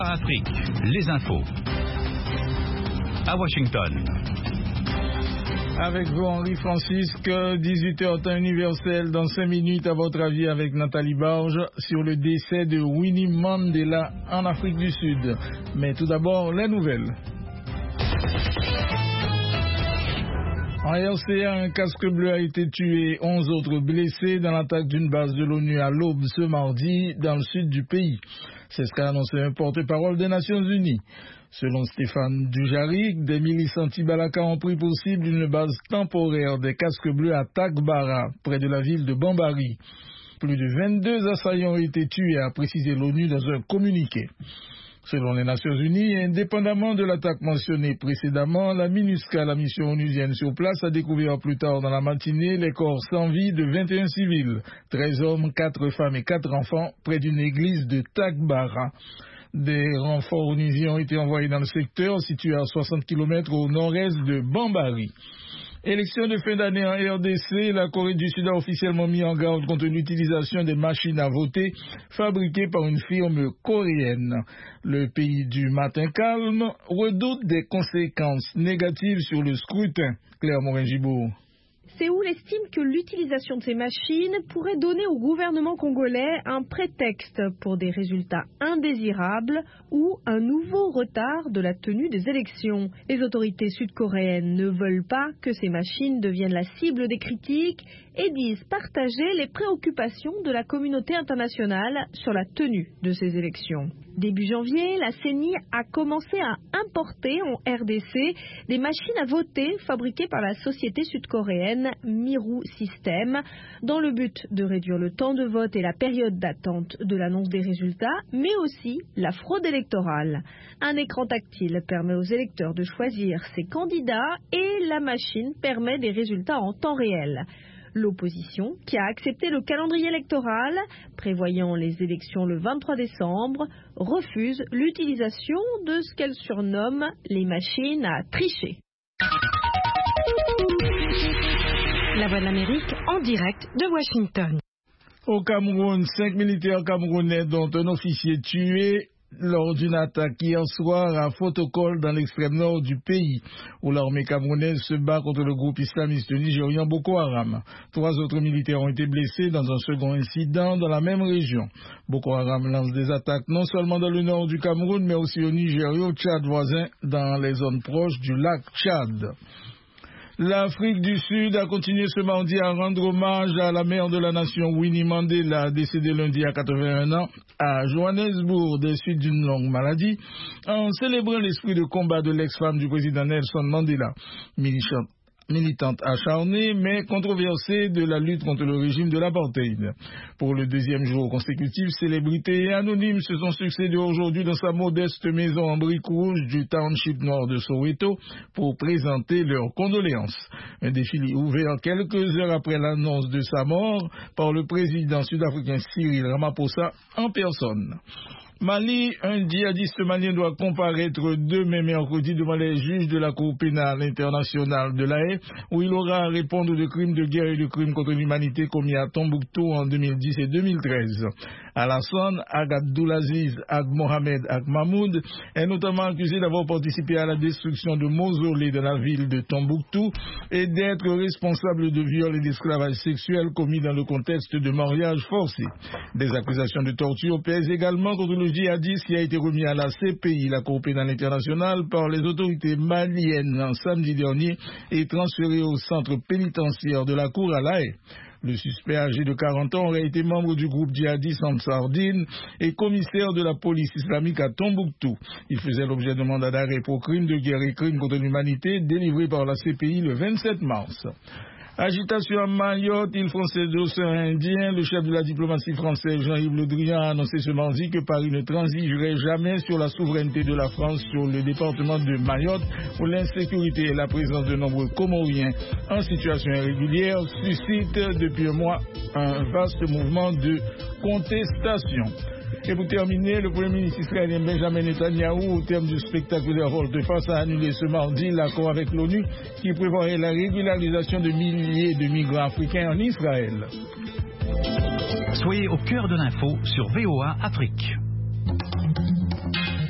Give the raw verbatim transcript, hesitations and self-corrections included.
Afrique, les infos. À Washington. Avec vous, Henri Francisque, dix-huit heures temps universel, dans cinq minutes, à votre avis, avec Nathalie Barge, sur le décès de Winnie Mandela en Afrique du Sud. Mais tout d'abord, les nouvelles. En R C A, un casque bleu a été tué, onze autres blessés dans l'attaque d'une base de l'ONU à l'aube ce mardi dans le sud du pays. C'est ce qu'a annoncé un porte-parole des Nations Unies. Selon Stéphane Dujarric, des milices anti-Balaka ont pris pour cible une base temporaire des casques bleus à Takbara, près de la ville de Bambari. Plus de vingt-deux assaillants ont été tués, a précisé l'ONU dans un communiqué. Selon les Nations Unies, indépendamment de l'attaque mentionnée précédemment, la MINUSCA, la mission onusienne sur place, a découvert plus tard dans la matinée les corps sans vie de vingt et un civils, treize hommes, quatre femmes et quatre enfants, près d'une église de Takbara. Des renforts onusiens ont été envoyés dans le secteur, situé à soixante kilomètres au nord-est de Bambari. Élection de fin d'année en R D C, la Corée du Sud a officiellement mis en garde contre l'utilisation des machines à voter fabriquées par une firme coréenne. Le pays du matin calme redoute des conséquences négatives sur le scrutin. Claire Morin-Gibault. Séoul estime que l'utilisation de ces machines pourrait donner au gouvernement congolais un prétexte pour des résultats indésirables ou un nouveau retard de la tenue des élections. Les autorités sud-coréennes ne veulent pas que ces machines deviennent la cible des critiques et disent partager les préoccupations de la communauté internationale sur la tenue de ces élections. Début janvier, la C E N I a commencé à importer en R D C des machines à voter fabriquées par la société sud-coréenne Miru System dans le but de réduire le temps de vote et la période d'attente de l'annonce des résultats, mais aussi la fraude électorale. Un écran tactile permet aux électeurs de choisir ses candidats et la machine permet des résultats en temps réel. L'opposition, qui a accepté le calendrier électoral, prévoyant les élections le vingt-trois décembre, refuse l'utilisation de ce qu'elle surnomme les machines à tricher. La Voix de l'Amérique en direct de Washington. Au Cameroun, cinq militaires camerounais dont un officier tué lors d'une attaque hier soir à Fotokol dans l'extrême nord du pays, où l'armée camerounaise se bat contre le groupe islamiste nigérian Boko Haram. Trois autres militaires ont été blessés dans un second incident dans la même région. Boko Haram lance des attaques non seulement dans le nord du Cameroun, mais aussi au Niger et au Tchad voisin, dans les zones proches du lac Tchad. L'Afrique du Sud a continué ce mardi à rendre hommage à la mère de la nation Winnie Mandela, décédée lundi à quatre-vingt-un ans à Johannesburg des suites d'une longue maladie, en célébrant l'esprit de combat de l'ex-femme du président Nelson Mandela, militante acharnée mais controversée de la lutte contre le régime de l'apartheid. Pour le deuxième jour consécutif, célébrités et anonymes se sont succédés aujourd'hui dans sa modeste maison en briques rouges du township nord de Soweto pour présenter leurs condoléances. Un défilé ouvert quelques heures après l'annonce de sa mort par le président sud-africain Cyril Ramaphosa en personne. Mali, un djihadiste malien doit comparaître demain mercredi devant les juges de la Cour pénale internationale de La Haye, où il aura à répondre de crimes de guerre et de crimes contre l'humanité commis à Tombouctou en deux mille dix et deux mille treize. Alassane Ag Abdulaziz Ag Mohamed Ag Mahmoud est notamment accusé d'avoir participé à la destruction de mausolées de la ville de Tombouctou et d'être responsable de viols et d'esclavage sexuel commis dans le contexte de mariage forcé. Des accusations de torture pèsent également contre le djihadiste qui a été remis à la C P I, la Cour pénale internationale, par les autorités maliennes en samedi dernier et transféré au centre pénitentiaire de la Cour à La Haye. Le suspect âgé de quarante ans aurait été membre du groupe djihadiste Ansardine et commissaire de la police islamique à Tombouctou. Il faisait l'objet de mandat d'arrêt pour crimes de guerre et crimes contre l'humanité délivré par la C P I le vingt-sept mars. Agitation à Mayotte, île française de l'océan Indien. Le chef de la diplomatie française, Jean-Yves Le Drian, a annoncé ce mardi que Paris ne transigerait jamais sur la souveraineté de la France sur le département de Mayotte, où l'insécurité et la présence de nombreux Comoriens en situation irrégulière suscitent depuis un mois un vaste mouvement de contestation. Et pour terminer, le Premier ministre israélien Benjamin Netanyahou, au terme du spectacle de volte-face, a annulé ce mardi l'accord avec l'ONU qui prévoyait la régularisation de milliers de migrants africains en Israël. Soyez au cœur de l'info sur V O A Afrique.